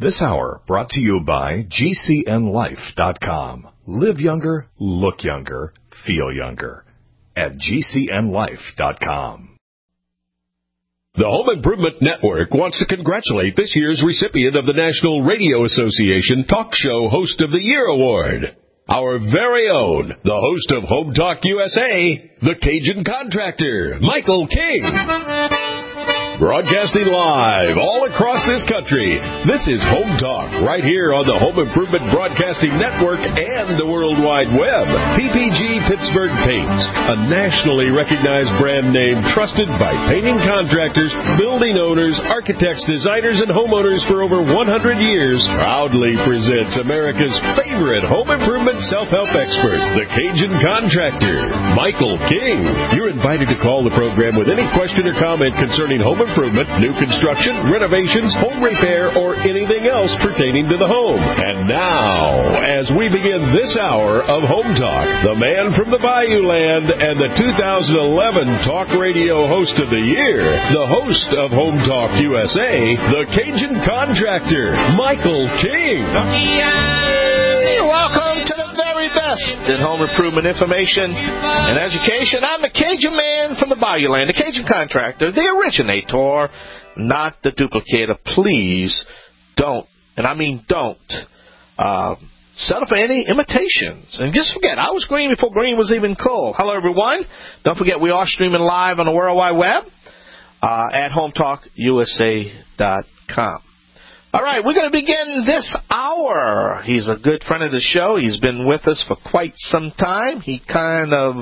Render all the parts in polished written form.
This hour brought to you by GCNLife.com. Live younger, look younger, feel younger at GCNLife.com. The Home Improvement Network wants to congratulate this year's recipient of the National Radio Association Talk Show Host of the Year Award. Our very own, the host of Home Talk USA, the Cajun Contractor, Michael King. Broadcasting live all across this country, this is Home Talk, right here on the Home Improvement Broadcasting Network and the World Wide Web. PPG Pittsburgh Paints, a nationally recognized brand name trusted by painting contractors, building owners, architects, designers, and homeowners for over 100 years, proudly presents America's favorite home improvement self-help expert, the Cajun Contractor, Michael King. You're invited to call the program with any question or comment concerning home improvement, new construction, renovations, home repair, or anything else pertaining to the home. And now, as we begin this hour of Home Talk, the man from the Bayou Land and the 2011 Talk Radio Host of the Year, the host of Home Talk USA, the Cajun Contractor, Michael King. Yay! Welcome to the very best in home improvement information and education. I'm the Cajun man from the Bayou Land, the Cajun Contractor, the originator, not the duplicator. Please don't, and I mean don't, settle for any imitations. And just forget, I was green before green was even cool. Hello, everyone. Don't forget, we are streaming live on the World Wide Web at HomeTalkUSA.com. All right, we're going to begin this hour. He's a good friend of the show. He's been with us for quite some time. He kind of,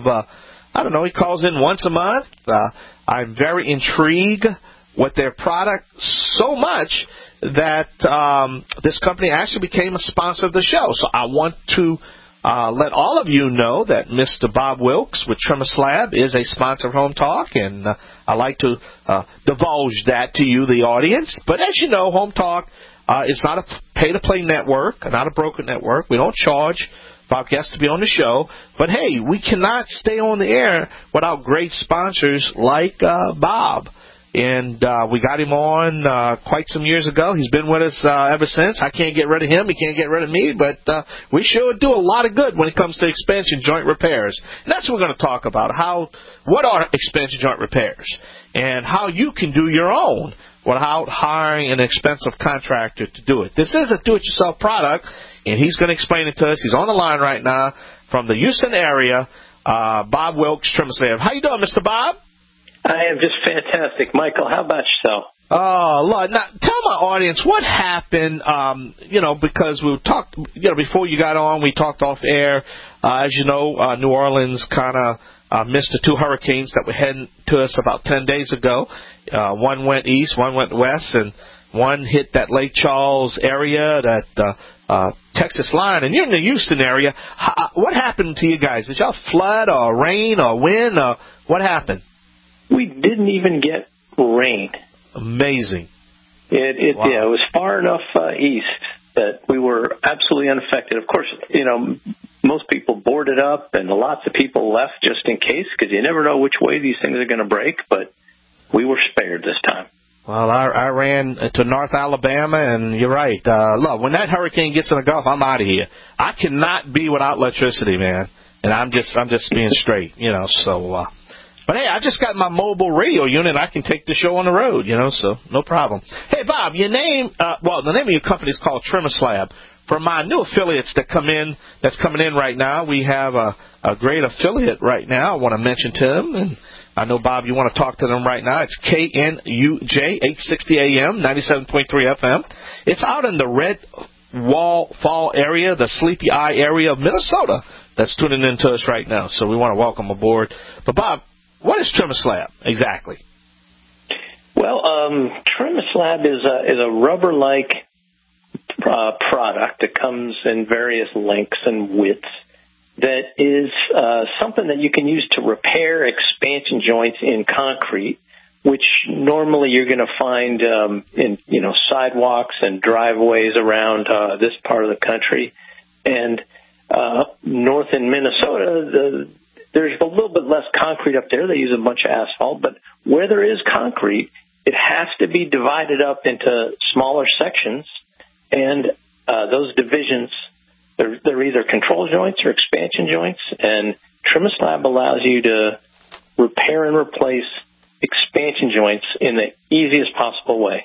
he calls in once a month. I'm very intrigued with their product so much that this company actually became a sponsor of the show. So I want to let all of you know that Mr. Bob Wilkes with Trimmer Slab is a sponsor of Home Talk, and I like to divulge that to you, the audience. But as you know, Home Talk is not a pay-to-play network, not a broker network. We don't charge for our guests to be on the show. But, hey, we cannot stay on the air without great sponsors like Bob. And we got him on quite some years ago. He's been with us ever since. I can't get rid of him. He can't get rid of me. But we sure do a lot of good when it comes to expansion joint repairs. And that's what we're going to talk about, what are expansion joint repairs and how you can do your own without hiring an expensive contractor to do it. This is a do-it-yourself product, and he's going to explain it to us. He's on the line right now from the Houston area, Bob Wilkes, Trimmer Slab. How you doing, Mr. Bob? I am just fantastic. Michael, how about yourself? Oh, Lord. Now, tell my audience what happened, because we talked, before you got on, we talked off air. As you know, New Orleans kind of missed the two hurricanes that were heading to us about 10 days ago. One went east, one went west, and one hit that Lake Charles area, that Texas line, and you're in the Houston area. What happened to you guys? Did y'all flood or rain or wind, or what happened? We didn't even get rain. Amazing. Wow. Yeah, it was far enough east that we were absolutely unaffected. Of course, most people boarded up and lots of people left just in case, because you never know which way these things are going to break, but we were spared this time. Well, I ran to North Alabama, and you're right. Look, when that hurricane gets in the Gulf, I'm out of here. I cannot be without electricity, man. And I'm just being straight, so... But, hey, I just got my mobile radio unit. I can take the show on the road, so no problem. Hey, Bob, your name, the name of your company is called Trimmer Slab. For my new affiliates that's coming in right now, we have a great affiliate right now I want to mention to them. And I know, Bob, you want to talk to them right now. It's KNUJ, 860 AM, 97.3 FM. It's out in the Red Fall area, the Sleepy Eye area of Minnesota that's tuning in to us right now. So we want to welcome aboard. But, Bob, what is Trimmer Slab exactly? Well, Trimmer Slab is a rubber-like product that comes in various lengths and widths that is something that you can use to repair expansion joints in concrete, which normally you're going to find in sidewalks and driveways around this part of the country. And north in Minnesota, there's a little bit less concrete up there. They use a bunch of asphalt. But where there is concrete, it has to be divided up into smaller sections. And those divisions, they're either control joints or expansion joints, and TrimaSlab allows you to repair and replace expansion joints in the easiest possible way.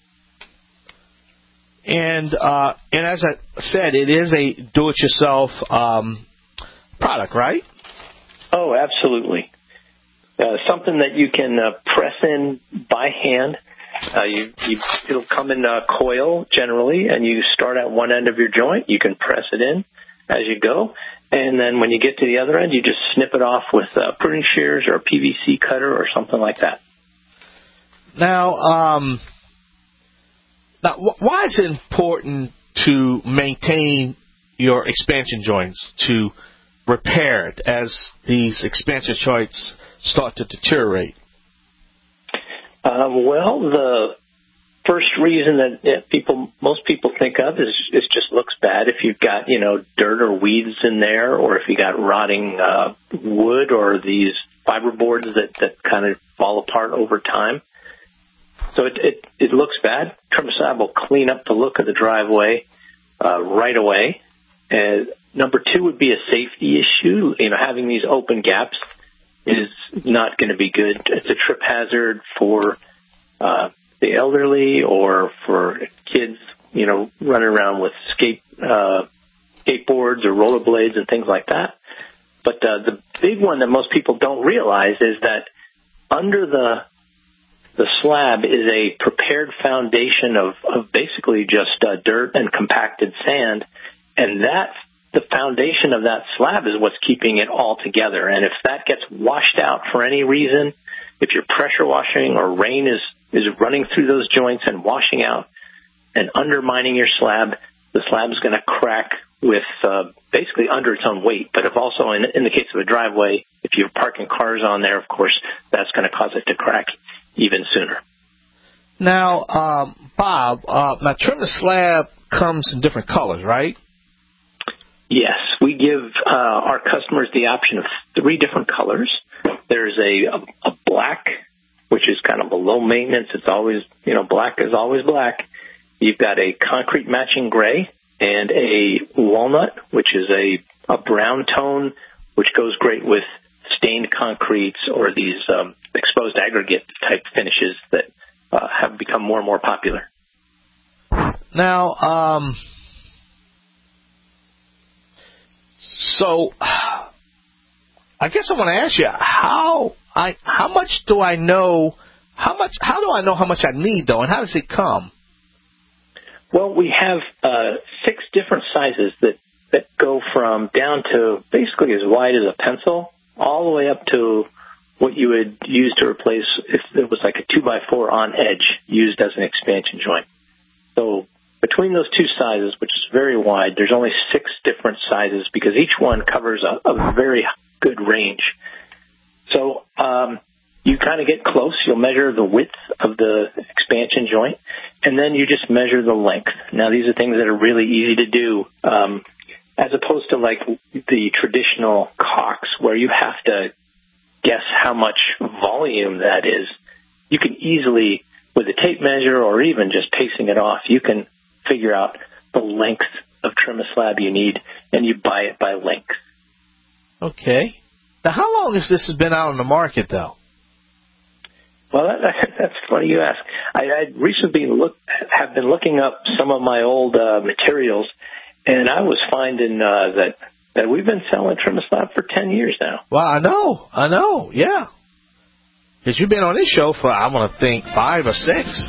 And as I said, it is a do-it-yourself product, right? Oh, absolutely. Something that you can press in by hand. It'll come in a coil generally, and you start at one end of your joint. You can press it in as you go, and then when you get to the other end, you just snip it off with pruning shears or a PVC cutter or something like that. Now, why is it important to maintain your expansion joints, to repair it as these expansion joints start to deteriorate? Well, the first reason that most people think of is just looks bad. If you've got, dirt or weeds in there, or if you got rotting wood or these fiberboards that kind of fall apart over time. So it looks bad. TrimaSlab will clean up the look of the driveway right away. And number two would be a safety issue. Having these open gaps is not going to be good. It's a trip hazard for the elderly or for kids, running around with skateboards or rollerblades and things like that. But the big one that most people don't realize is that under the slab is a prepared foundation of basically just dirt and compacted sand, and the foundation of that slab is what's keeping it all together. And if that gets washed out for any reason, if you're pressure washing or rain is running through those joints and washing out and undermining your slab, the slab is going to crack with basically under its own weight. But if also in the case of a driveway, if you're parking cars on there, of course, that's going to cause it to crack even sooner. Now, Bob, TrimaSlab comes in different colors, right? Yes, we give our customers the option of 3 different colors. There's a black, which is kind of a low maintenance. It's always, black is always black. You've got a concrete matching gray and a walnut, which is a brown tone, which goes great with stained concretes or these exposed aggregate type finishes that have become more and more popular. Now, so I guess I want to ask you how much do I know? How do I know how much I need though, and how does it come? Well, we have 6 different sizes that go from down to basically as wide as a pencil, all the way up to what you would use to replace if it was like a 2x4 on edge used as an expansion joint. So between those 2 sizes, which is very wide, there's only 6 different sizes because each one covers a very good range. So you kind of get close. You'll measure the width of the expansion joint, and then you just measure the length. Now, these are things that are really easy to do, as opposed to like the traditional caulks where you have to guess how much volume that is. You can easily, with a tape measure or even just pacing it off, you can figure out the length of TrimaSlab you need, and you buy it by length. Okay. Now, how long has this been out on the market, though? Well, that's funny you ask. I recently have been looking up some of my old materials, and I was finding that we've been selling TrimaSlab for 10 years now. Well, I know, yeah. Because you've been on this show for, I want to think, 5 or 6,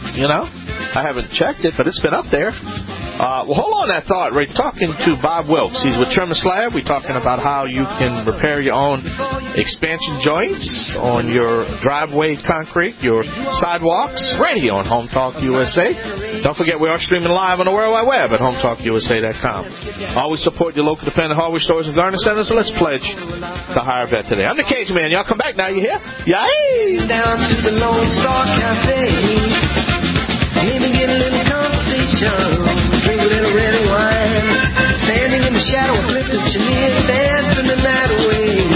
I haven't checked it, but it's been up there. Well, hold on that thought. We're talking to Bob Wilkes. He's with TrimaSlab. We're talking about how you can repair your own expansion joints on your driveway concrete, your sidewalks, radio on Home Talk USA. Don't forget we are streaming live on the World Wide Web at HomeTalkUSA.com. Always support your local dependent hardware stores and garden centers, so let's pledge the higher vet today. I'm the Cage Man. Y'all come back now. You hear? Yay! Down to the Lone Star Cafe. Maybe get a little conversation. Drink a little red wine. Standing in the shadow of Clifton Chenier, dancing the night away.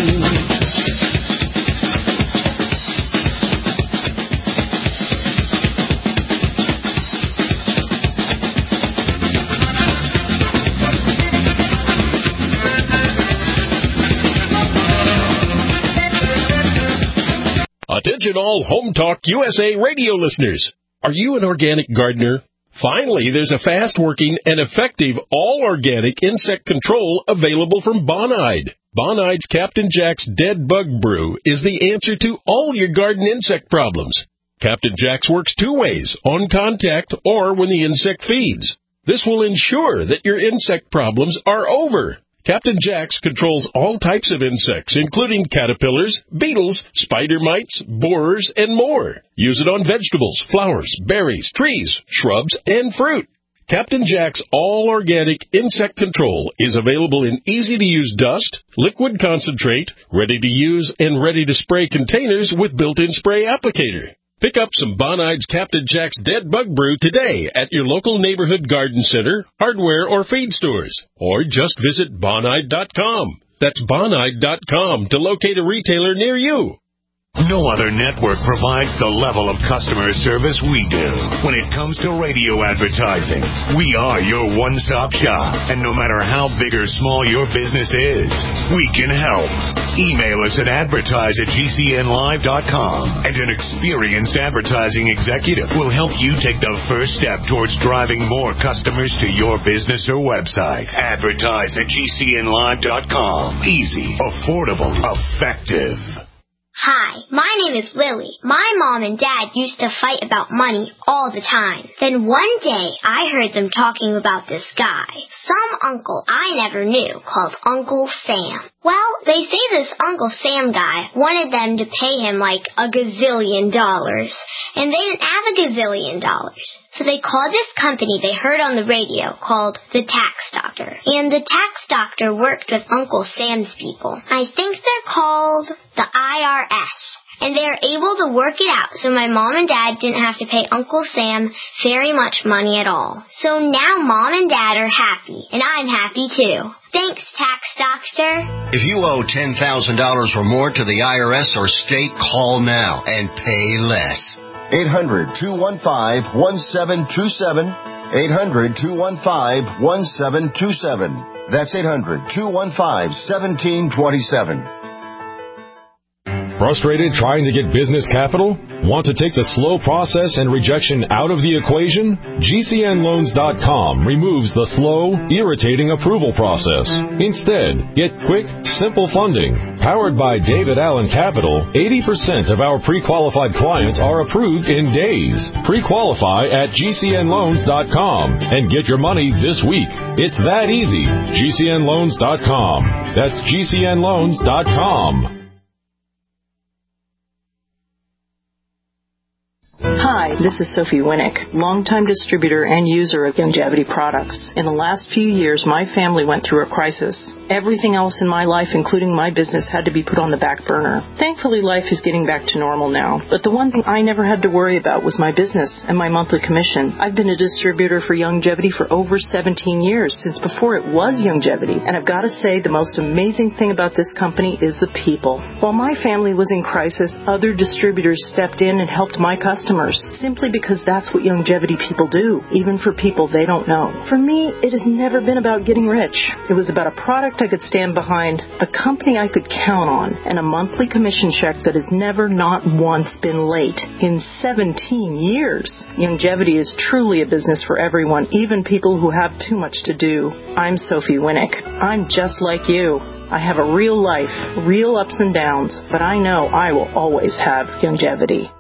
Attention all Home Talk USA radio listeners. Are you an organic gardener? Finally, there's a fast-working and effective all-organic insect control available from Bonide. Bonide's Captain Jack's Dead Bug Brew is the answer to all your garden insect problems. Captain Jack's works two ways, on contact or when the insect feeds. This will ensure that your insect problems are over. Captain Jack's controls all types of insects, including caterpillars, beetles, spider mites, borers, and more. Use it on vegetables, flowers, berries, trees, shrubs, and fruit. Captain Jack's all-organic insect control is available in easy-to-use dust, liquid concentrate, ready-to-use and ready-to-spray containers with built-in spray applicator. Pick up some Bonide's Captain Jack's Dead Bug Brew today at your local neighborhood garden center, hardware, or feed stores. Or just visit Bonide.com. That's Bonide.com to locate a retailer near you. No other network provides the level of customer service we do. When it comes to radio advertising, we are your one-stop shop. And no matter how big or small your business is, we can help. Email us at advertise@gcnlive.com, and an experienced advertising executive will help you take the first step towards driving more customers to your business or website. Advertise@gcnlive.com. Easy, affordable, effective. Hi, my name is Lily. My mom and dad used to fight about money all the time. Then one day, I heard them talking about this guy, some uncle I never knew, called Uncle Sam. Well, they say this Uncle Sam guy wanted them to pay him like $1 gazillion, and they didn't have $1 gazillion. So they called this company they heard on the radio called the Tax Doctor. And the Tax Doctor worked with Uncle Sam's people. I think they're called the IRS. And they are able to work it out so my mom and dad didn't have to pay Uncle Sam very much money at all. So now mom and dad are happy, and I'm happy too. Thanks, Tax Doctor. If you owe $10,000 or more to the IRS or state, call now and pay less. 800-215-1727. 800-215-1727. That's 800-215-1727. Frustrated trying to get business capital? Want to take the slow process and rejection out of the equation? GCNloans.com removes the slow, irritating approval process. Instead, get quick, simple funding. Powered by David Allen Capital, 80% of our pre-qualified clients are approved in days. Pre-qualify at GCNloans.com and get your money this week. It's that easy. GCNloans.com. That's GCNloans.com. Hi, this is Sophie Winnick, longtime distributor and user of Youngevity products. In the last few years, my family went through a crisis. Everything else in my life, including my business, had to be put on the back burner. Thankfully, life is getting back to normal now. But the one thing I never had to worry about was my business and my monthly commission. I've been a distributor for Youngevity for over 17 years, since before it was Youngevity. And I've got to say, the most amazing thing about this company is the people. While my family was in crisis, other distributors stepped in and helped my customers, simply because that's what Youngevity people do, even for people they don't know. For me, it has never been about getting rich. It was about a product I could stand behind, a company I could count on, and a monthly commission check that has never, not once, been late in 17 years. Youngevity is truly a business for everyone, even people who have too much to do. I'm Sophie Winnick. I'm just like you. I have a real life, real ups and downs, but I know I will always have Youngevity.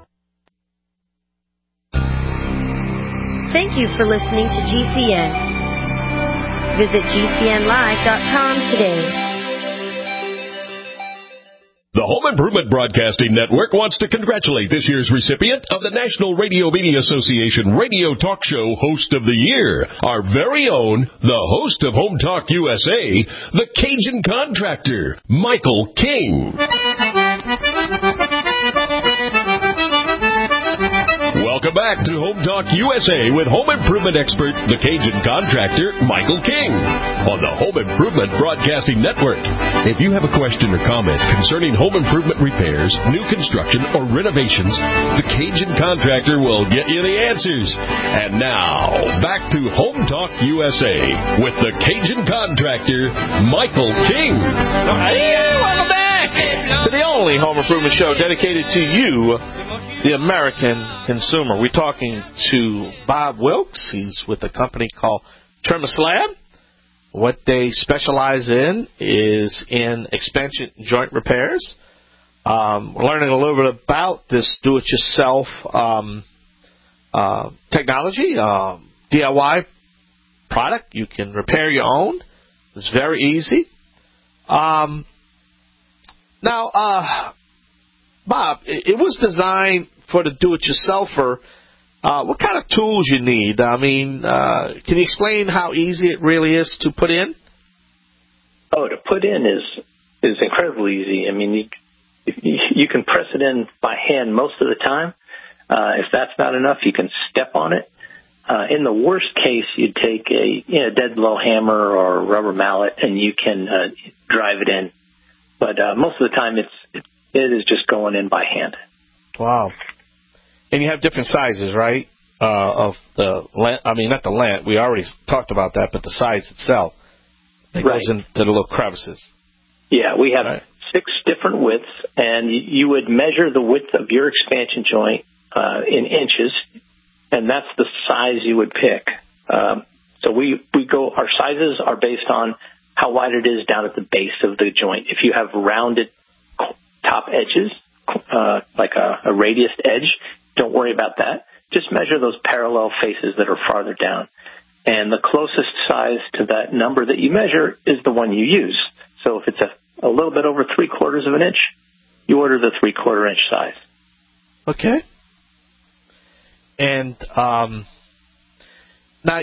Thank you for listening to GCN. Visit GCNlive.com today. The Home Improvement Broadcasting Network wants to congratulate this year's recipient of the National Radio Media Association Radio Talk Show Host of the Year, our very own, the host of Home Talk USA, the Cajun Contractor, Michael King. Welcome back to Home Talk USA with home improvement expert, the Cajun Contractor, Michael King, on the Home Improvement Broadcasting Network. If you have a question or comment concerning home improvement repairs, new construction, or renovations, the Cajun Contractor will get you the answers. And now, back to Home Talk USA with the Cajun Contractor, Michael King. Welcome back to the only home improvement show dedicated to you, the American consumer. We're talking to Bob Wilkes. He's with a company called ThermoSlab. What they specialize in is in expansion joint repairs. We're learning a little bit about this do-it-yourself technology, DIY product. You can repair your own. It's very easy. Now, Bob, it was designed for the do-it-yourselfer. What kind of tools you need? I mean, can you explain how easy it really is to put in? Oh, to put in is incredibly easy. I mean, you can press it in by hand most of the time. If that's not enough, you can step on it. In the worst case, you'd take a dead blow hammer or rubber mallet, and you can drive it in. But most of the time, it is just going in by hand. Wow. And you have different sizes, right? Of the length. I mean, not the length. We already talked about that, but the size itself that goes into the little crevices. Yeah, we have 6 different widths, and you would measure the width of your expansion joint in inches, and that's the size you would pick. So our sizes are based on how wide it is down at the base of the joint. If you have rounded top edges, like a radius edge, don't worry about that. Just measure those parallel faces that are farther down. And the closest size to that number that you measure is the one you use. So if it's a little bit over 3/4 of an inch, you order the 3/4 inch size. Okay. And now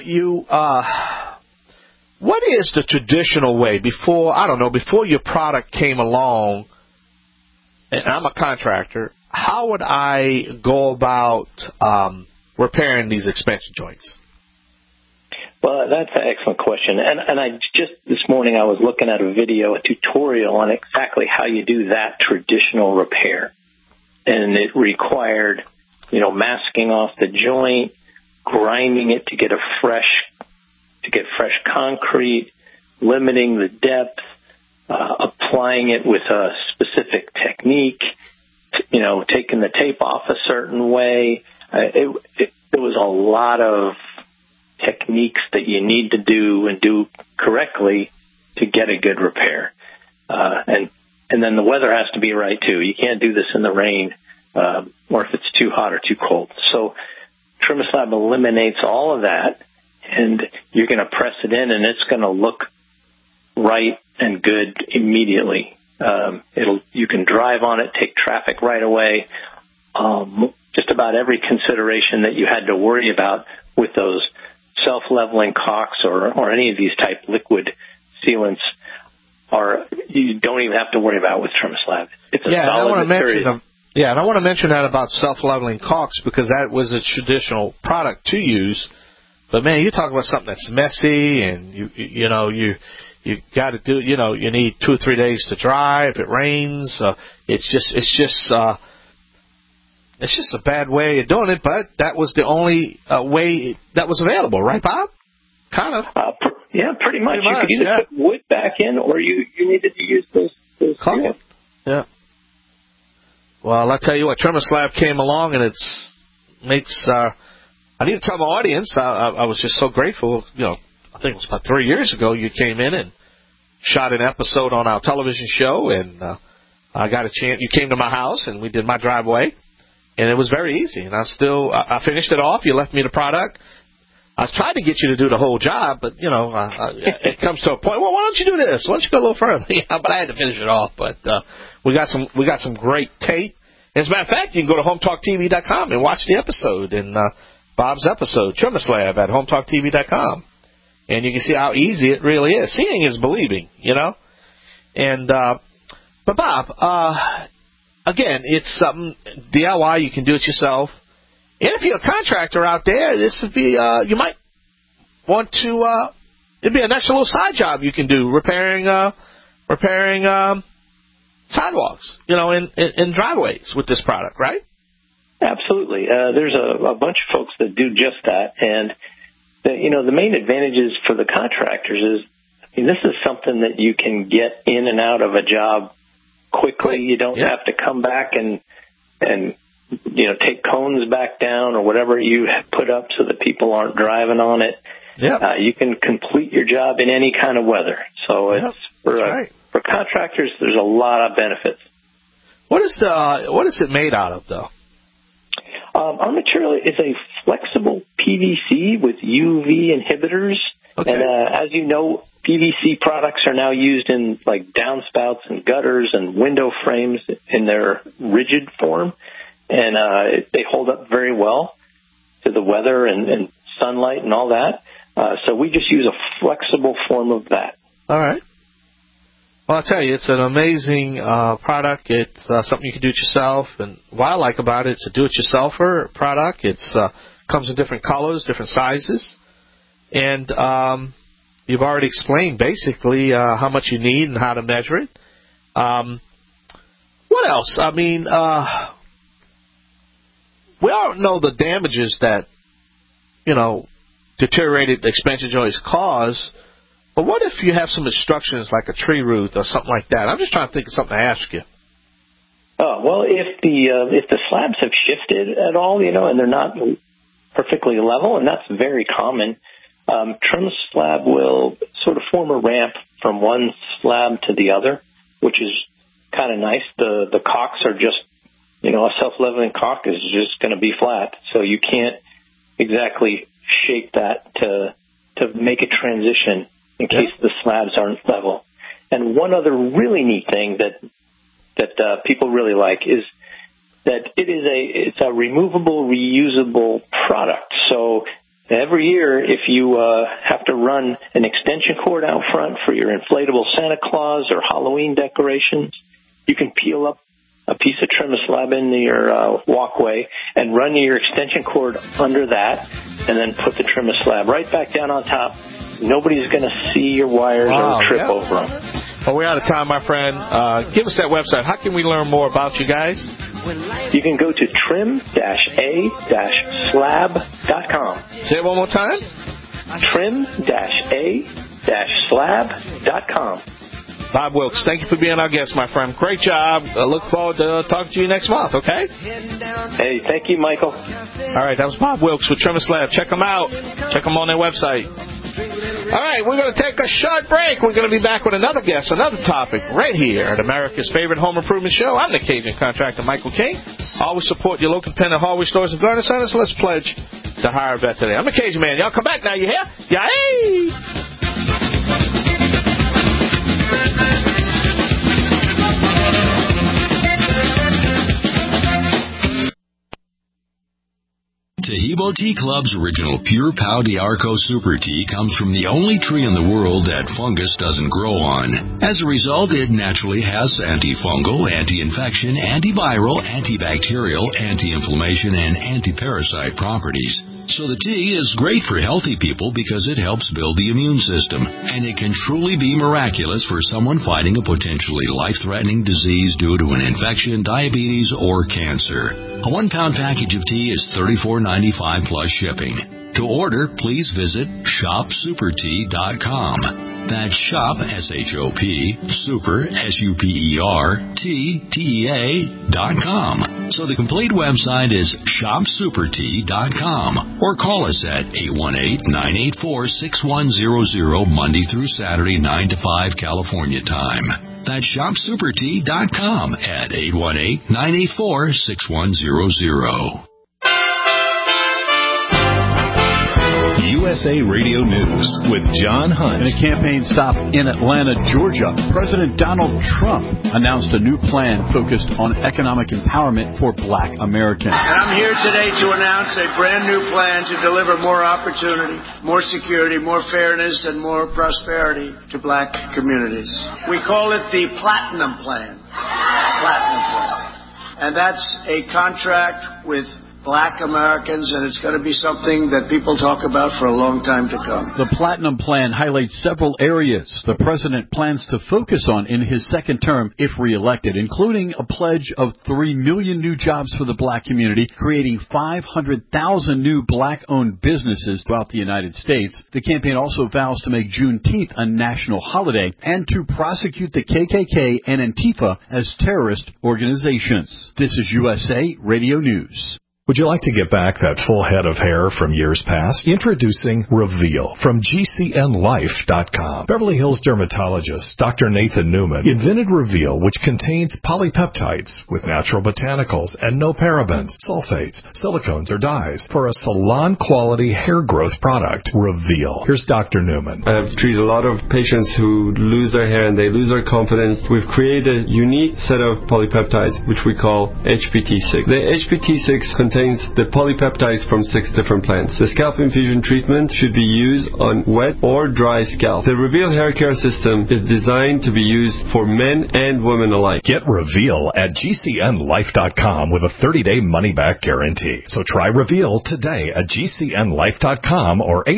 what is the traditional way before your product came along? And I'm a contractor. How would I go about repairing these expansion joints? Well, that's an excellent question. And I just this morning I was looking at a tutorial on exactly how you do that traditional repair. And it required, masking off the joint, grinding it to get fresh concrete, limiting the depth, applying it with a specific technique, taking the tape off a certain way. There was a lot of techniques that you need to do and do correctly to get a good repair. And then the weather has to be right, too. You can't do this in the rain or if it's too hot or too cold. So ThermoSlab eliminates all of that, and you're going to press it in, and it's going to look right and good immediately. You can drive on it, take traffic right away. Just about every consideration that you had to worry about with those self-leveling caulks or any of these type liquid sealants you don't even have to worry about with ThermoSlab. It's a solid material. And I want to mention that about self-leveling caulks because that was a traditional product to use. But man, you talk about something that's messy, and you got to do. You need 2 or 3 days to dry. If it rains, it's just a bad way of doing it. But that was the only way that was available, right, Bob? Kind of. Yeah, pretty much. You could either put wood back in, or you needed to use those caulk. Yeah. Well, I tell you what, ThermoSlab came along, and makes. I need to tell my audience. I was just so grateful. I think it was about 3 years ago you came in and shot an episode on our television show, and I got a chance. You came to my house, and we did my driveway, and it was very easy. And I finished it off. You left me the product. I was trying to get you to do the whole job, but it comes to a point. Well, why don't you do this? Why don't you go a little further? But I had to finish it off. But we got some great tape. As a matter of fact, you can go to HomeTalkTV.com and watch the episode and Bob's episode, ThermoSlab at HomeTalkTV.com, and you can see how easy it really is. Seeing is believing, And but Bob, again, it's something DIY. You can do it yourself. And if you're a contractor out there, this would be you might want to. It'd be an extra little side job you can do repairing sidewalks, in driveways with this product, right? Absolutely. There's a bunch of folks that do just that, and the main advantages for the contractors is, this is something that you can get in and out of a job quickly. You don't have to come back and take cones back down or whatever you put up so that people aren't driving on it. Yep. You can complete your job in any kind of weather. So it's for contractors, there's a lot of benefits. What is it made out of, though? Our material is a flexible PVC with UV inhibitors. Okay. And as you know, PVC products are now used in like downspouts and gutters and window frames in their rigid form. And they hold up very well to the weather and sunlight and all that. So we just use a flexible form of that. All right. Well, I'll tell you, it's an amazing product. It's something you can do it yourself. And what I like about it, it's a do-it-yourselfer product. It comes in different colors, different sizes. And you've already explained basically how much you need and how to measure it. What else? I mean, we all know the damages that, deteriorated expansion joints cause. But what if you have some obstructions like a tree root or something like that? I'm just trying to think of something to ask you. Oh, well, if the slabs have shifted at all, and they're not perfectly level, and that's very common, trim slab will sort of form a ramp from one slab to the other, which is kind of nice. The caulks are just, a self-leveling caulk is just going to be flat, so you can't exactly shape that to make a transition in case the slabs aren't level. And one other really neat thing that people really like is that it's a removable, reusable product. So every year, if you have to run an extension cord out front for your inflatable Santa Claus or Halloween decorations, you can peel up a piece of trim slab into your walkway and run your extension cord under that and then put the trim slab right back down on top. Nobody's going to see your wires or trip over them. Well, we're out of time, my friend. Give us that website. How can we learn more about you guys? You can go to trim-a-slab.com. Say it one more time. trim-a-slab.com. Bob Wilkes, thank you for being our guest, my friend. Great job. I look forward to talking to you next month, okay? Hey, thank you, Michael. All right, that was Bob Wilkes with Trim a Slab. Check them out. Check them on their website. All right, we're going to take a short break. We're going to be back with another guest, another topic, right here at America's favorite home improvement show. I'm the Cajun contractor, Michael King. Always support your local independent hardware stores and garden centers. Let's pledge to hire a vet today. I'm the Cajun man. Y'all come back now, you hear? Yay! Taheebo Tea Club's original Pure Pau d'Arco Super Tea comes from the only tree in the world that fungus doesn't grow on. As a result, it naturally has antifungal, anti-infection, antiviral, antibacterial, anti-inflammation, and anti-parasite properties. So the tea is great for healthy people because it helps build the immune system, and it can truly be miraculous for someone fighting a potentially life-threatening disease due to an infection, diabetes, or cancer. A 1-pound package of tea is $34.95 plus shipping. To order, please visit shopsupertea.com. That's shop, S-H-O-P, super, S-U-P-E-R, T-T-E-A.com. So the complete website is shopsupertea.com. Or call us at 818-984-6100 Monday through Saturday, 9 to 5 California time. That's shopsupertea.com at 818-984-6100. USA Radio News with John Hunt. In a campaign stop in Atlanta, Georgia, President Donald Trump announced a new plan focused on economic empowerment for Black Americans. And I'm here today to announce a brand new plan to deliver more opportunity, more security, more fairness, and more prosperity to Black communities. We call it the Platinum Plan. Platinum Plan. And that's a contract with Black Americans, and it's going to be something that people talk about for a long time to come. The Platinum Plan highlights several areas the president plans to focus on in his second term if reelected, including a pledge of 3 million new jobs for the black community, creating 500,000 new black-owned businesses throughout the United States. The campaign also vows to make Juneteenth a national holiday and to prosecute the KKK and Antifa as terrorist organizations. This is USA Radio News. Would you like to get back that full head of hair from years past? Introducing Reveal from GCNLife.com. Beverly Hills dermatologist Dr. Nathan Newman invented Reveal, which contains polypeptides with natural botanicals and no parabens, sulfates, silicones, or dyes for a salon-quality hair growth product. Reveal. Here's Dr. Newman. I've treated a lot of patients who lose their hair and they lose their confidence. We've created a unique set of polypeptides, which we call HPT6. The HPT6 contains the polypeptides from 6 different plants. The scalp infusion treatment should be used on wet or dry scalp. The Reveal hair care system is designed to be used for men and women alike. Get Reveal at GCNLife.com with a 30-day money-back guarantee. So try Reveal today at GCNLife.com or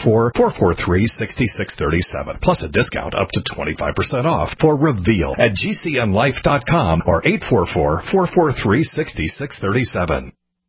844-443-6637. Plus a discount up to 25% off for Reveal at GCNLife.com or 844-443-6637.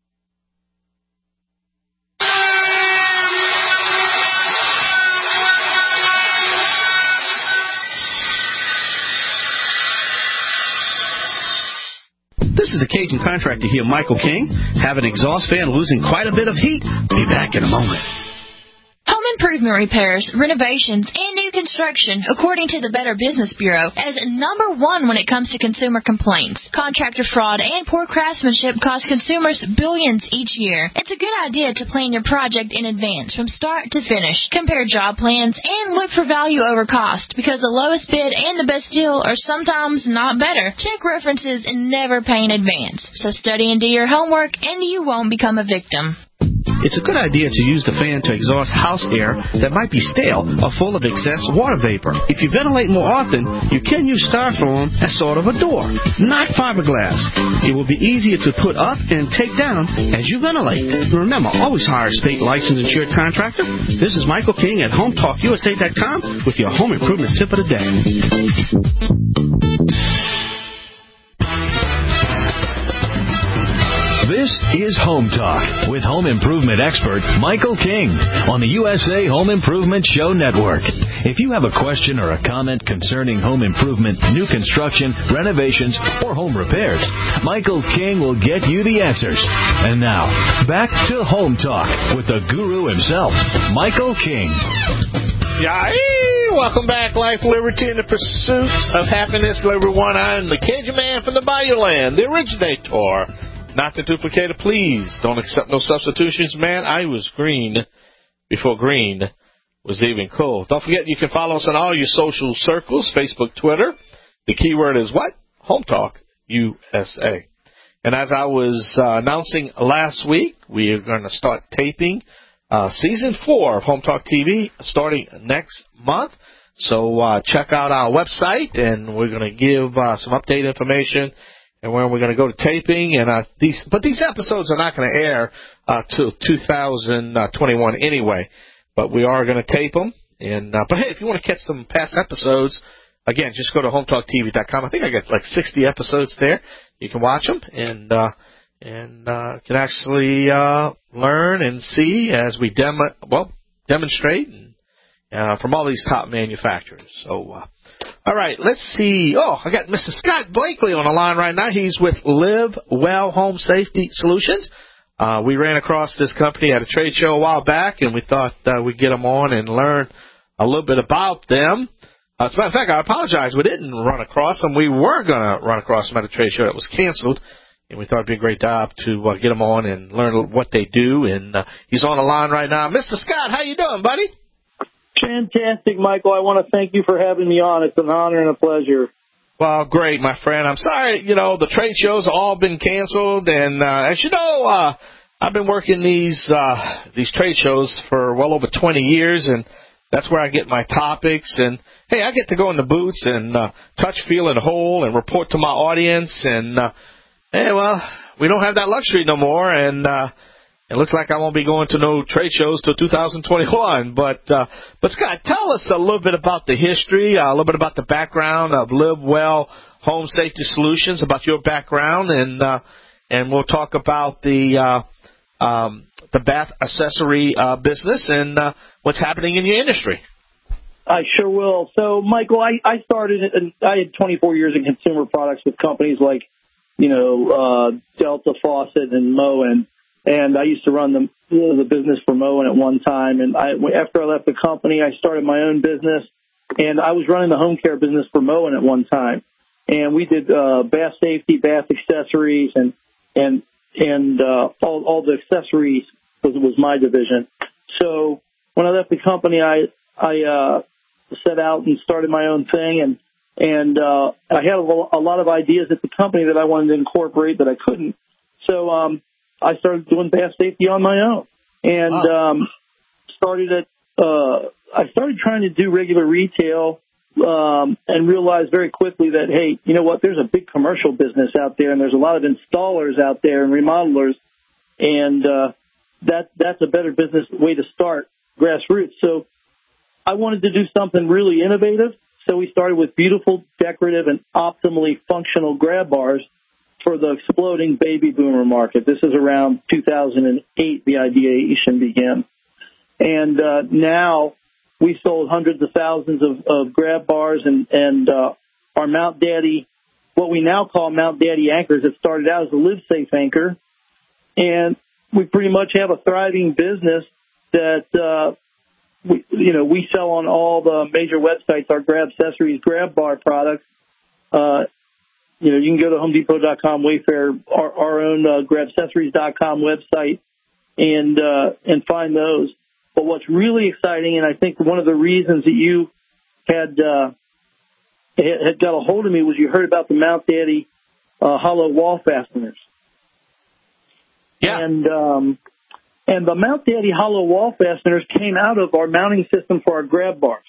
This is the Cajun contractor here, Michael King. Have an exhaust fan losing quite a bit of heat? Be back in a moment. Home improvement repairs, renovations, and new construction, according to the Better Business Bureau, as #1 when it comes to consumer complaints. Contractor fraud and poor craftsmanship cost consumers billions each year. It's a good idea to plan your project in advance from start to finish. Compare job plans and look for value over cost, because the lowest bid and the best deal are sometimes not better. Check references and never pay in advance. So study and do your homework, and you won't become a victim. It's a good idea to use the fan to exhaust house air that might be stale or full of excess water vapor. If you ventilate more often, you can use styrofoam as sort of a door, not fiberglass. It will be easier to put up and take down as you ventilate. Remember, always hire a state licensed insured contractor. This is Michael King at HomeTalkUSA.com with your home improvement tip of the day. This is Home Talk with home improvement expert Michael King on the USA Home Improvement Show Network. If you have a question or a comment concerning home improvement, new construction, renovations, or home repairs, Michael King will get you the answers. And now, back to Home Talk with the guru himself, Michael King. Yay! Welcome back, Life, Liberty, and the Pursuit of Happiness. Hello, everyone. I'm the Cajun man from the Bayou Land, the originator. Not the duplicator, please. Don't accept no substitutions, man. I was green before green was even cool. Don't forget you can follow us on all your social circles, Facebook, Twitter. The keyword is what? Home Talk USA. And as I was announcing last week, we are going to start taping Season 4 of Home Talk TV starting next month. So check out our website, and we're going to give some update information and when we're going to go to taping. And these episodes are not going to air till 2021 anyway, but we are going to tape them. And but hey, if you want to catch some past episodes, again, just go to HomeTalkTV.com. I think I got like 60 episodes there. You can watch them and can actually learn and see as we demonstrate from all these top manufacturers. So, all right, let's see. Oh, I got Mr. Scott Blakely on the line right now. He's with Live Well Home Safety Solutions. We ran across this company at a trade show a while back, and we thought we'd get them on and learn a little bit about them. As a matter of fact, I apologize. We didn't run across them. We were going to run across them at a trade show that was canceled, and we thought it'd be a great job to get them on and learn what they do. And he's on the line right now. Mr. Scott, how you doing, buddy? Fantastic, Michael. I want to thank you for having me on. It's an honor and a pleasure. Well, great, my friend. I'm sorry, the trade shows have all been canceled. And as you know, I've been working these trade shows for well over 20 years, and that's where I get my topics. And, hey, I get to go in the booths and touch, feel, and hold and report to my audience. And, hey, well, we don't have that luxury no more, and it looks like I won't be going to no trade shows till 2021. But Scott, tell us a little bit about the history, a little bit about the background of Live Well Home Safety Solutions, about your background, and we'll talk about the bath accessory business and what's happening in your industry. I sure will. So, Michael, I started, I had 24 years in consumer products with companies like, Delta Faucet and Moen, and I used to run the business for Moen at one time. And after I left the company, I started my own business, and I was running the home care business for Moen at one time. And we did bath safety, bath accessories, and all the accessories was my division. So when I left the company, I set out and started my own thing, and I had a lot of ideas at the company that I wanted to incorporate that I couldn't. So I started doing bath safety on my own, and I started trying to do regular retail, and realized very quickly that, hey, you know what? There's a big commercial business out there, and there's a lot of installers out there and remodelers, and that's a better business way to start, grassroots. So I wanted to do something really innovative, so we started with beautiful, decorative, and optimally functional grab bars for the exploding baby boomer market. This is around 2008 the ideation began. And now we sold hundreds of thousands of grab bars and our Mount Daddy, what we now call Mount Daddy anchors. It started out as a Live Safe anchor, and we pretty much have a thriving business that we sell on all the major websites, our grab accessories, grab bar products. You can go to HomeDepot.com, Wayfair, our own GrabAccessories.com website, and find those. But what's really exciting, and I think one of the reasons that you had got a hold of me, was you heard about the Mount Daddy hollow wall fasteners. Yeah. And the Mount Daddy hollow wall fasteners came out of our mounting system for our grab bars.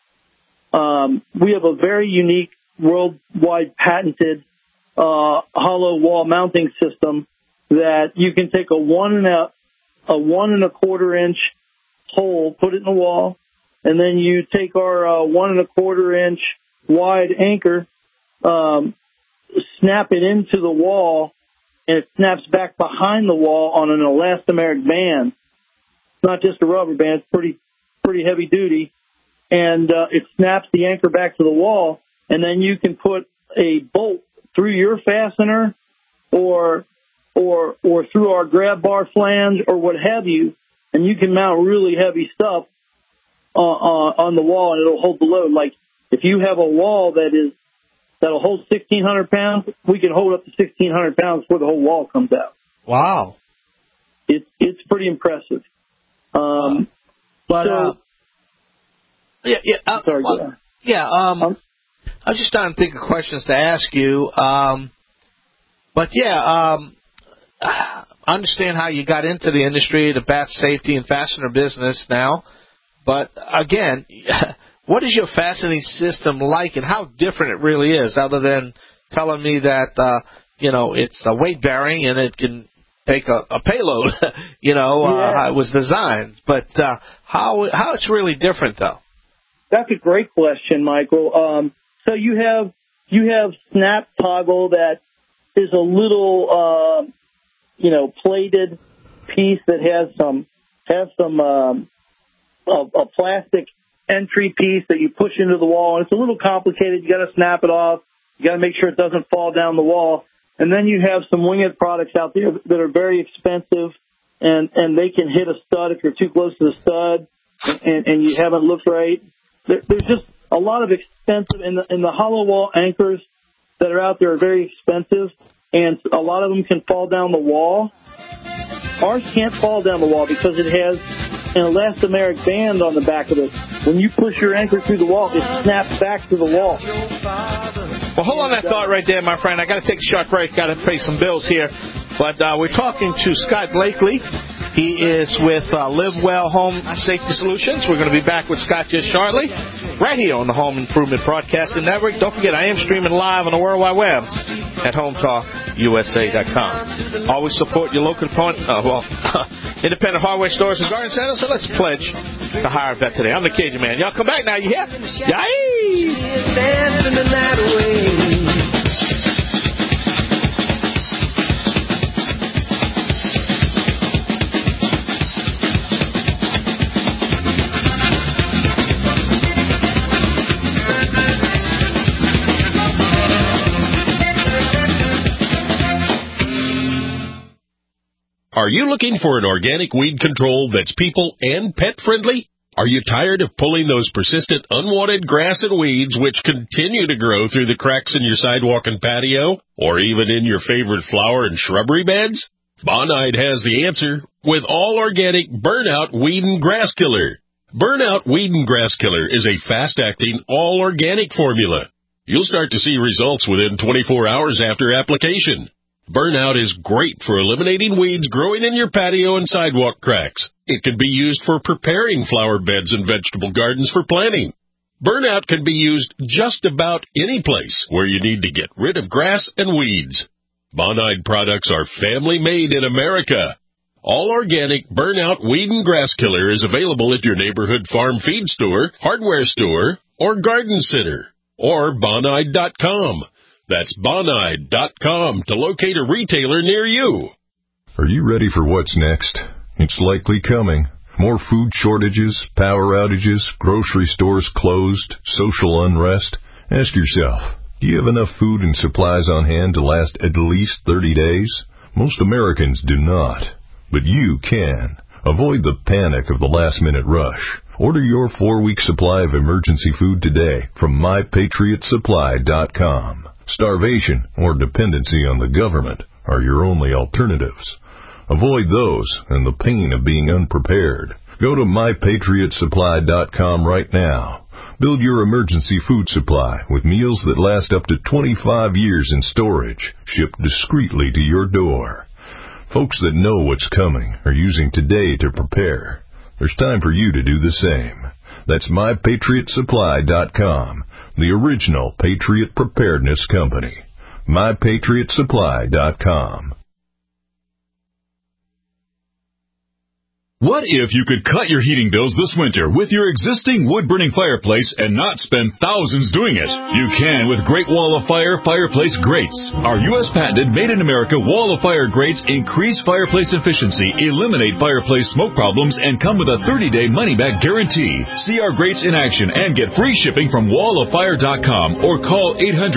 We have a very unique, worldwide patented hollow wall mounting system that you can take a 1 1/4 inch hole, put it in the wall, and then you take our 1 1/4 inch wide anchor, snap it into the wall, and it snaps back behind the wall on an elastomeric band. It's not just a rubber band; it's pretty heavy duty, and it snaps the anchor back to the wall. And then you can put a bolt through your fastener, or through our grab bar flange, or what have you, and you can mount really heavy stuff on the wall, and it'll hold the load. Like if you have a wall that'll hold 1,600 pounds, we can hold up to 1,600 pounds before the whole wall comes out. Wow. It's pretty impressive. Sorry. I was just trying to think of questions to ask you. I understand how you got into the industry, the bath safety and fastener business now. But again, what is your fastening system like, and how different it really is, other than telling me that, it's a weight bearing and it can take a payload, how it was designed. But how it's really different, though? That's a great question, Michael. So you have snap toggle that is a little, plated piece that has a plastic entry piece that you push into the wall, and it's a little complicated. You got to snap it off. You got to make sure it doesn't fall down the wall. And then you have some winged products out there that are very expensive, and they can hit a stud if you're too close to the stud, and you haven't looked right. There's just a lot of expensive, and the hollow wall anchors that are out there are very expensive, and a lot of them can fall down the wall. Ours can't fall down the wall because it has an elastomeric band on the back of it. When you push your anchor through the wall, it snaps back to the wall. Well, hold on that thought right there, my friend. I got to take a short break. Got to pay some bills here. But we're talking to Scott Blakely. He is with Live Well Home Safety Solutions. We're going to be back with Scott just shortly. right here on the Home Improvement Broadcasting Network. Don't forget, I am streaming live on the World Wide Web at HometalkUSA.com. Always support your local independent hardware stores and garden centers. So let's pledge to hire a vet today. I'm the Cajun Man. Y'all come back now. You hear? Yay! Dancing the night away. Are you looking for an organic weed control that's people and pet friendly? Are you tired of pulling those persistent unwanted grass and weeds which continue to grow through the cracks in your sidewalk and patio, or even in your favorite flower and shrubbery beds? Bonide has the answer with all organic Burnout Weed and Grass Killer. Burnout Weed and Grass Killer is a fast-acting, all-organic formula. You'll start to see results within 24 hours after application. Burnout is great for eliminating weeds growing in your patio and sidewalk cracks. It can be used for preparing flower beds and vegetable gardens for planting. Burnout can be used just about any place where you need to get rid of grass and weeds. Bonide products are family-made in America. All organic Burnout Weed and Grass Killer is available at your neighborhood farm feed store, hardware store, or garden center, or Bonide.com. That's Bonide.com to locate a retailer near you. Are you ready for what's next? It's likely coming. More food shortages, power outages, grocery stores closed, social unrest. Ask yourself, do you have enough food and supplies on hand to last at least 30 days? Most Americans do not, but you can. Avoid the panic of the last-minute rush. Order your 4-week supply of emergency food today from MyPatriotSupply.com. Starvation or dependency on the government are your only alternatives. Avoid those and the pain of being unprepared. Go to MyPatriotSupply.com right now. Build your emergency food supply with meals that last up to 25 years in storage, shipped discreetly to your door. Folks that know what's coming are using today to prepare. There's time for you to do the same. That's MyPatriotSupply.com, the original Patriot Preparedness Company. MyPatriotSupply.com. What if you could cut your heating bills this winter with your existing wood-burning fireplace and not spend thousands doing it? You can with Great Wall of Fire fireplace grates. Our U.S. patented made-in-America Wall of Fire grates increase fireplace efficiency, eliminate fireplace smoke problems, and come with a 30-day money-back guarantee. See our grates in action and get free shipping from walloffire.com or call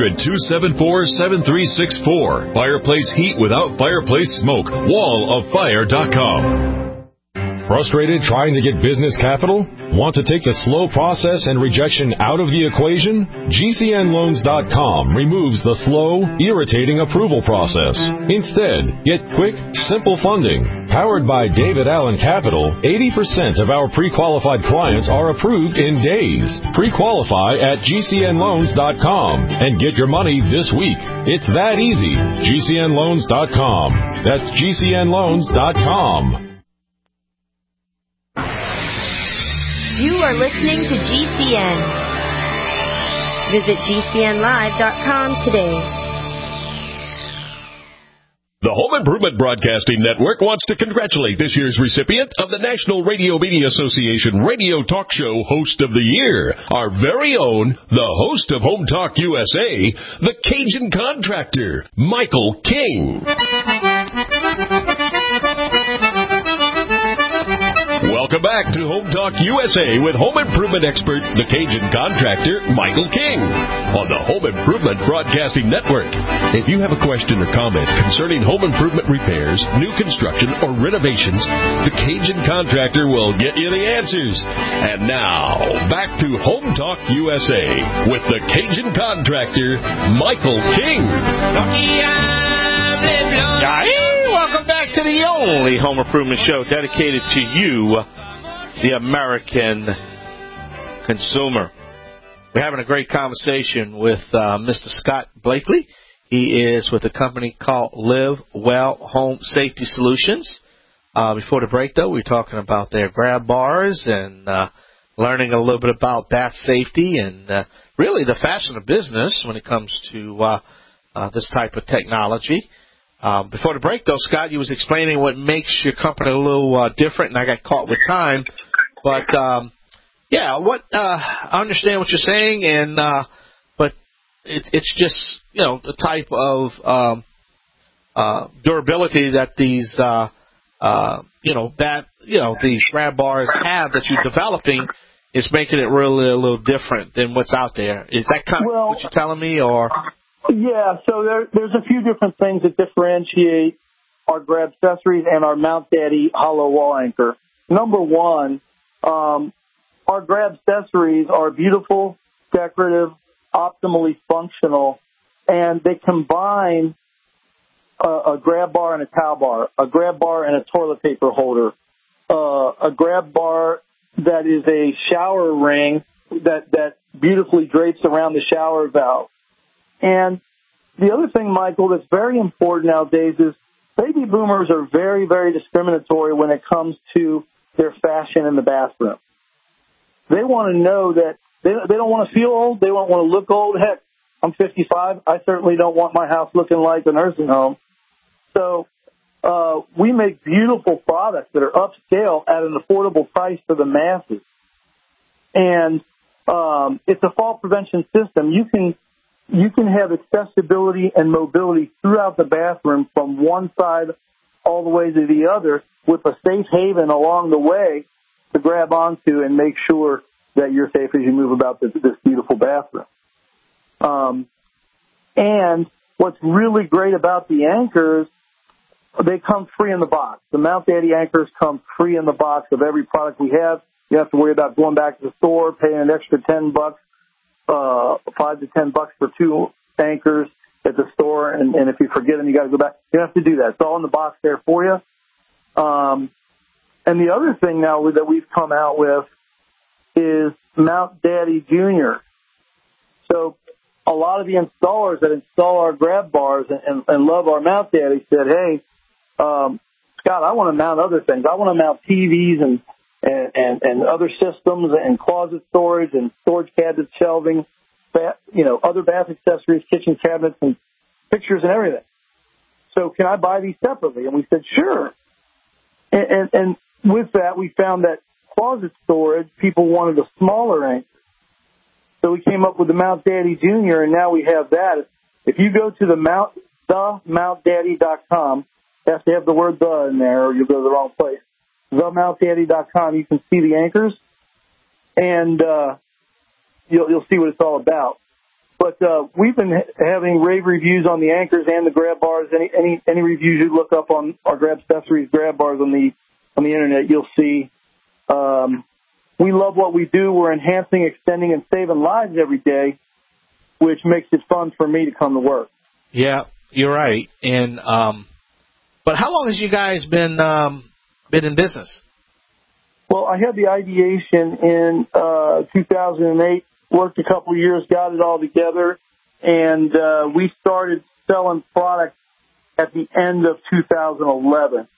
800-274-7364. Fireplace heat without fireplace smoke. walloffire.com. Frustrated trying to get business capital? Want to take the slow process and rejection out of the equation? GCNLoans.com removes the slow, irritating approval process. Instead, get quick, simple funding. Powered by David Allen Capital, 80% of our pre-qualified clients are approved in days. Pre-qualify at GCNLoans.com and get your money this week. It's that easy. GCNLoans.com. That's GCNLoans.com. You are listening to GCN. Visit GCNlive.com today. The Home Improvement Broadcasting Network wants to congratulate this year's recipient of the National Radio Media Association Radio Talk Show Host of the Year, our very own, the host of Home Talk USA, the Cajun Contractor, Michael King. Welcome back to Home Talk USA with home improvement expert, the Cajun Contractor, Michael King, on the Home Improvement Broadcasting Network. If you have a question or comment concerning home improvement repairs, new construction, or renovations, the Cajun Contractor will get you the answers. And now, back to Home Talk USA with the Cajun Contractor, Michael King. Welcome back to the only home improvement show dedicated to you, the American consumer. We're having a great conversation with Mr. Scott Blakely. He is with a company called Live Well Home Safety Solutions. Before the break, though, we were talking about their grab bars and learning a little bit about bath safety and really the fashion of business when it comes to this type of technology. Before the break, though, Scott, you was explaining what makes your company a little different, and I got caught with time. But, I understand what you're saying, and but it's just, the type of durability that these, these grab bars have that you're developing is making it really a little different than what's out there. Is that kind of what you're telling me, or? Yeah, so there's a few different things that differentiate our grab accessories and our Mount Daddy hollow wall anchor. Number one, our grab accessories are beautiful, decorative, optimally functional, and they combine a grab bar and a towel bar, a grab bar and a toilet paper holder, a grab bar that is a shower ring that beautifully drapes around the shower valve. And the other thing, Michael, that's very important nowadays is baby boomers are very, very discriminatory when it comes to their fashion in the bathroom. They want to know that they don't want to feel old. They don't want to look old. Heck, I'm 55. I certainly don't want my house looking like a nursing home. So we make beautiful products that are upscale at an affordable price for the masses. And it's a fall prevention system. You can have accessibility and mobility throughout the bathroom from one side all the way to the other with a safe haven along the way to grab onto and make sure that you're safe as you move about this beautiful bathroom. And what's really great about the anchors, they come free in the box. The Mount Daddy anchors come free in the box of every product we have. You have to worry about going back to the store, paying an extra $10, $5 to $10 for 2 anchors at the store, and if you forget them, you got to go back. You don't have to do that. It's all in the box there for you. And the other thing now that we've come out with is Mount Daddy Junior. So a lot of the installers that install our grab bars and love our Mount Daddy said, hey, Scott, I want to mount other things. I want to mount TVs and other systems and closet storage and storage cabinets, shelving, other bath accessories, kitchen cabinets, and pictures and everything. So can I buy these separately? And we said, sure. And with that, we found that closet storage, people wanted a smaller anchor. So we came up with the Mount Daddy Junior, and now we have that. If you go to themountdaddy.com, you have to have the word "the" in there, or you'll go to the wrong place. Themountdaddy.com, you can see the anchors, and you'll see what it's all about. But we've been having rave reviews on the anchors and the grab bars. Any reviews you look up on our grab accessories, grab bars on the internet, you'll see. We love what we do. We're enhancing, extending, and saving lives every day, which makes it fun for me to come to work. Yeah, you're right. And but how long has you guys been in business? Well, I had the ideation in 2008. Worked a couple of years, got it all together, and we started selling products at the end of 2011.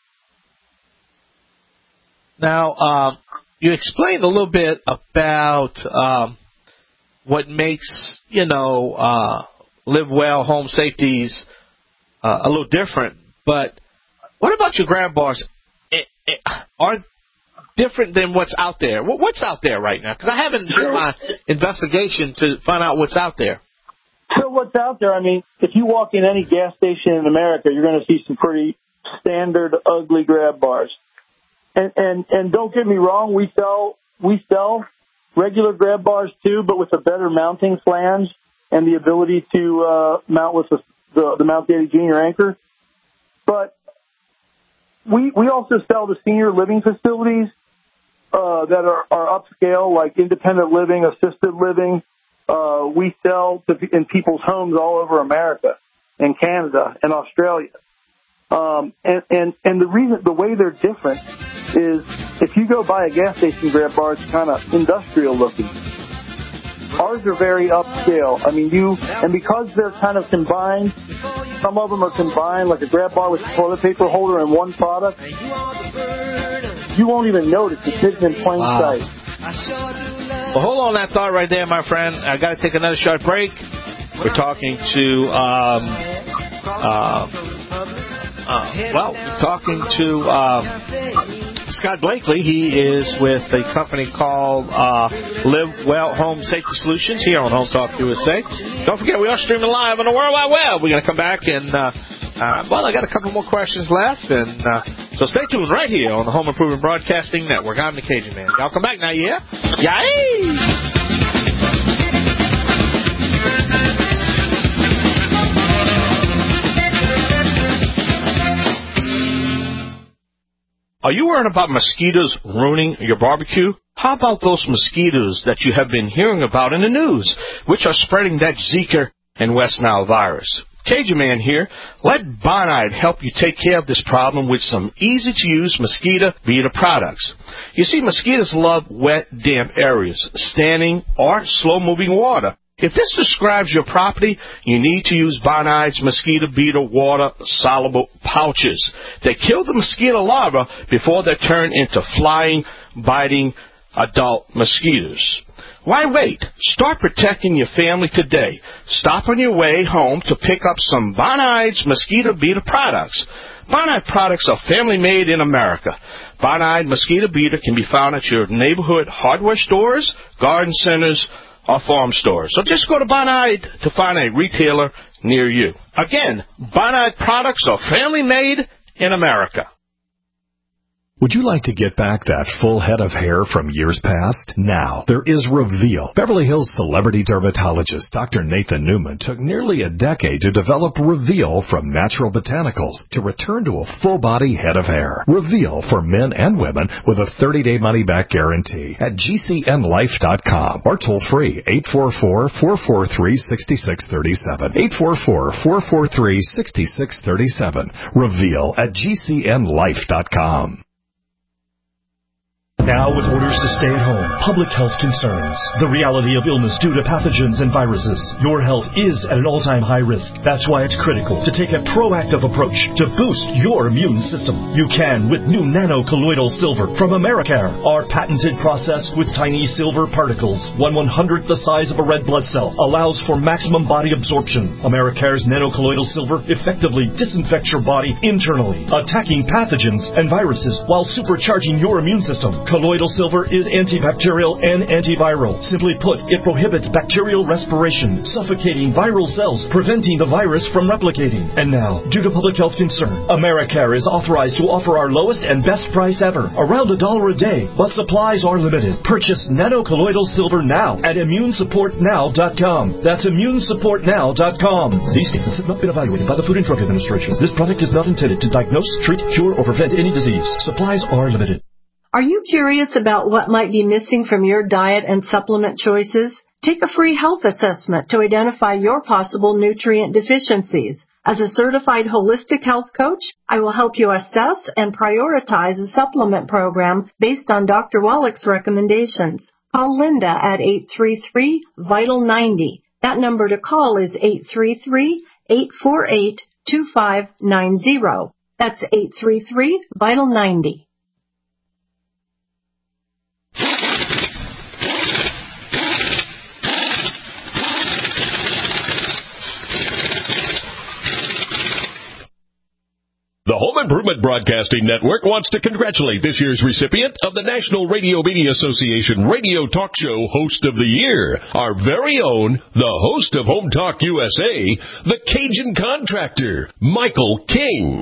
Now, you explained a little bit about what makes, Live Well Home Safeties a little different, but what about your grab bars? Are different than what's out there? What's out there right now? Because I haven't done my investigation to find out what's out there. So what's out there? I mean, if you walk in any gas station in America, you're going to see some pretty standard, ugly grab bars. And don't get me wrong, we sell regular grab bars too, but with a better mounting flange and the ability to mount with the Mount Daddy Junior anchor. But we also sell to senior living facilities that are upscale, like independent living, assisted living. We sell in people's homes all over America and Canada and Australia. And the way they're different is if you go buy a gas station grab bar, it's kind of industrial looking. Ours are very upscale. I mean, and because they're kind of combined, some of them are combined, like a grab bar with a toilet paper holder in one product, you won't even notice. It's hidden in plain sight. Well, hold on that thought right there, my friend. I got to take another short break. We're talking to Scott Blakely. He is with a company called Live Well Home Safety Solutions here on Home Talk USA. Don't forget, we are streaming live on the World Wide Web. We're going to come back and, I got a couple more questions left, and so stay tuned right here on the Home Improvement Broadcasting Network. I'm the Cajun Man. Y'all come back now, yeah? Yay! Are you worried about mosquitoes ruining your barbecue? How about those mosquitoes that you have been hearing about in the news, which are spreading that Zika and West Nile virus? Cajun Man here. Let Bonide help you take care of this problem with some easy-to-use mosquito beater products. You see, mosquitoes love wet, damp areas, standing or slow-moving water. If this describes your property, you need to use Bonide's mosquito beater water-soluble pouches. They kill the mosquito larvae before they turn into flying, biting adult mosquitoes. Why wait? Start protecting your family today. Stop on your way home to pick up some Bonide's mosquito beater products. Bonide products are family-made in America. Bonide mosquito beater can be found at your neighborhood hardware stores, garden centers, or farm stores. So just go to Bonide to find a retailer near you. Again, Bonide products are family-made in America. Would you like to get back that full head of hair from years past? Now, there is Reveal. Beverly Hills celebrity dermatologist Dr. Nathan Newman took nearly a decade to develop Reveal from natural botanicals to return to a full-body head of hair. Reveal for men and women with a 30-day money-back guarantee at GCNlife.com or toll-free 844-443-6637. 844-443-6637. Reveal at GCNlife.com. Now with orders to stay at home, public health concerns, the reality of illness due to pathogens and viruses, your health is at an all-time high risk. That's why it's critical to take a proactive approach to boost your immune system. You can with new nano-colloidal silver from Americare. Our patented process with tiny silver particles, 1/100th the size of a red blood cell, allows for maximum body absorption. Americare's nano-colloidal silver effectively disinfects your body internally, attacking pathogens and viruses while supercharging your immune system. Colloidal silver is antibacterial and antiviral. Simply put, it prohibits bacterial respiration, suffocating viral cells, preventing the virus from replicating. And now, due to public health concern, Americare is authorized to offer our lowest and best price ever, around $1 a day, but supplies are limited. Purchase nano-colloidal silver now at ImmuneSupportNow.com. That's ImmuneSupportNow.com. These statements have not been evaluated by the Food and Drug Administration. This product is not intended to diagnose, treat, cure, or prevent any disease. Supplies are limited. Are you curious about what might be missing from your diet and supplement choices? Take a free health assessment to identify your possible nutrient deficiencies. As a certified holistic health coach, I will help you assess and prioritize a supplement program based on Dr. Wallach's recommendations. Call Linda at 833-VITAL-90. That number to call is 833-848-2590. That's 833-VITAL-90. The Home Improvement Broadcasting Network wants to congratulate this year's recipient of the National Radio Media Association Radio Talk Show Host of the Year, our very own, the host of Home Talk USA, the Cajun Contractor, Michael King.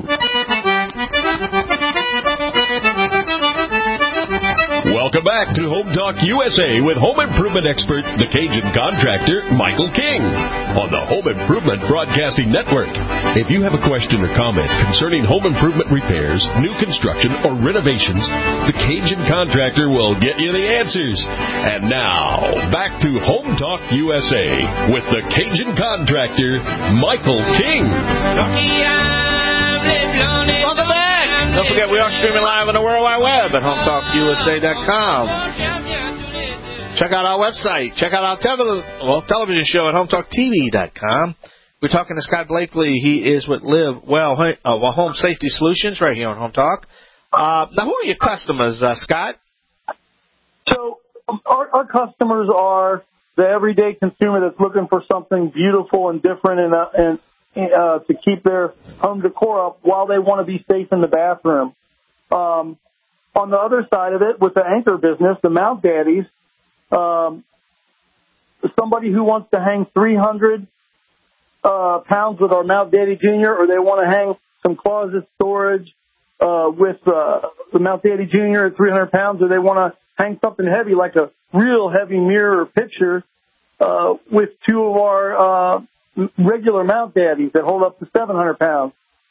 Welcome back to Home Talk USA with home improvement expert, the Cajun Contractor, Michael King, on the Home Improvement Broadcasting Network. If you have a question or comment concerning home improvement repairs, new construction, or renovations, the Cajun Contractor will get you the answers. And now, back to Home Talk USA with the Cajun Contractor, Michael King. Welcome back. Don't forget, we are streaming live on the World Wide Web at HomeTalkUSA.com. Check out our website. Check out our television show at HomeTalkTV.com. We're talking to Scott Blakely. He is with Live Well Home Safety Solutions right here on Home Talk. Now, who are your customers, Scott? So our customers are the everyday consumer that's looking for something beautiful and different and to keep their home decor up while they want to be safe in the bathroom. On the other side of it, with the anchor business, the Mount Daddies, somebody who wants to hang 300 pounds with our Mount Daddy Jr., or they want to hang some closet storage with the Mount Daddy Jr. at 300 pounds, or they want to hang something heavy like a real heavy mirror or picture with two of our regular Mount Daddies that hold up to 700 pounds.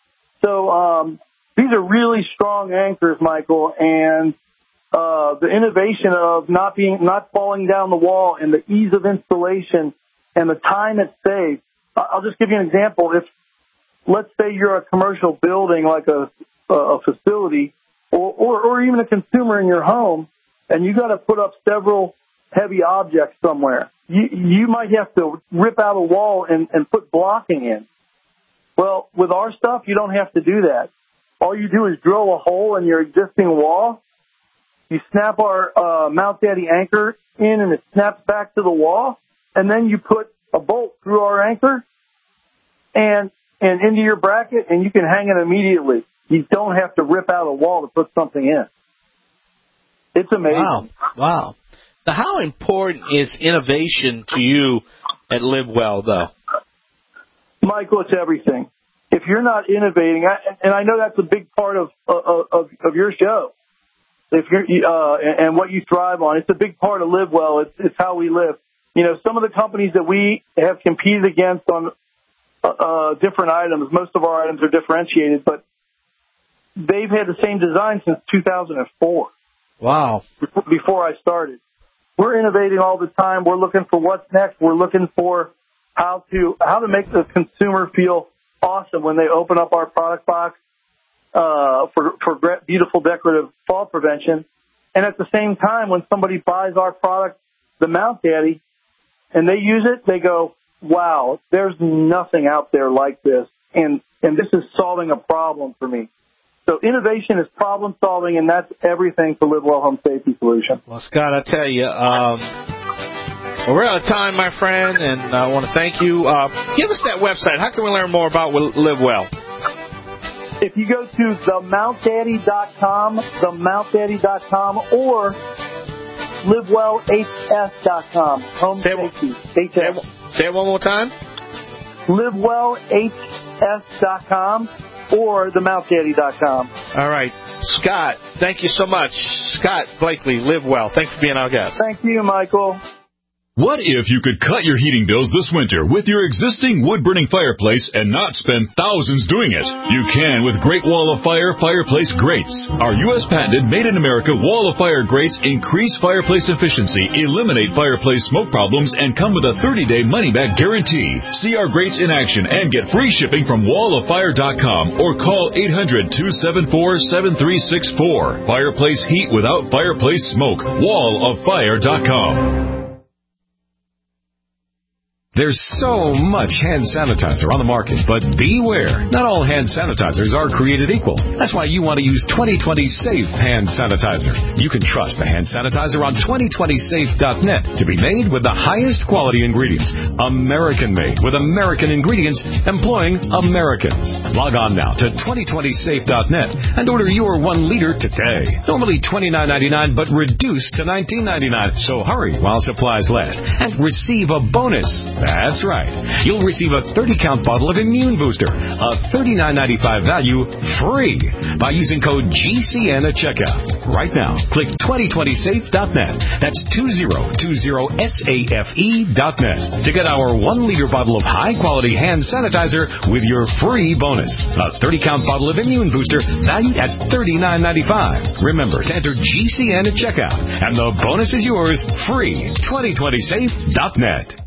So these are really strong anchors, Michael, and the innovation of not falling down the wall and the ease of installation and the time it saves. I'll just give you an example. If, let's say you're a commercial building like a facility or even a consumer in your home, and you got to put up several heavy objects somewhere, you might have to rip out a wall and put blocking in. Well, with our stuff, you don't have to do that. All you do is drill a hole in your existing wall. You snap our Mount Daddy anchor in, and it snaps back to the wall. And then you put a bolt through our anchor and into your bracket, and you can hang it immediately. You don't have to rip out a wall to put something in. It's amazing. Wow. Now, how important is innovation to you at LiveWell, though? Michael, it's everything. If you're not innovating, and I know that's a big part of your show, if you're and what you thrive on, it's a big part of LiveWell. It's how we live. You know, some of the companies that we have competed against on different items, most of our items are differentiated, but they've had the same design since 2004. Wow. Before I started. We're innovating all the time. We're looking for what's next. We're looking for how to make the consumer feel awesome when they open up our product box for beautiful decorative fall prevention. And at the same time, when somebody buys our product, the Mount Daddy, and they use it, they go, wow, there's nothing out there like this. And this is solving a problem for me. So innovation is problem solving, and that's everything to LiveWell Home Safety Solution. Well, Scott, I tell you, we're out of time, my friend, and I want to thank you. Give us that website. How can we learn more about LiveWell? If you go to themountdaddy.com, or livewellhs.com. Home Safety. Say it one more time. livewellhs.com. or themountdaddy.com. All right. Scott, thank you so much. Scott Blakely, LiveWell. Thanks for being our guest. Thank you, Michael. What if you could cut your heating bills this winter with your existing wood-burning fireplace and not spend thousands doing it? You can with Great Wall of Fire fireplace grates. Our U.S. patented made-in-America Wall of Fire grates increase fireplace efficiency, eliminate fireplace smoke problems, and come with a 30-day money-back guarantee. See our grates in action and get free shipping from walloffire.com or call 800-274-7364. Fireplace heat without fireplace smoke. walloffire.com. There's so much hand sanitizer on the market, but beware. Not all hand sanitizers are created equal. That's why you want to use 2020 Safe Hand Sanitizer. You can trust the hand sanitizer on 2020safe.net to be made with the highest quality ingredients. American-made with American ingredients employing Americans. Log on now to 2020safe.net and order your 1 liter today. Normally $29.99, but reduced to $19.99. So hurry while supplies last and receive a bonus. That's right. You'll receive a 30-count bottle of Immune Booster, a $39.95 value, free by using code GCN at checkout. Right now, click 2020safe.net. That's 2020safe.net to get our 1 liter bottle of high-quality hand sanitizer with your free bonus. A 30-count bottle of Immune Booster valued at $39.95. Remember to enter GCN at checkout, and the bonus is yours, free. 2020safe.net.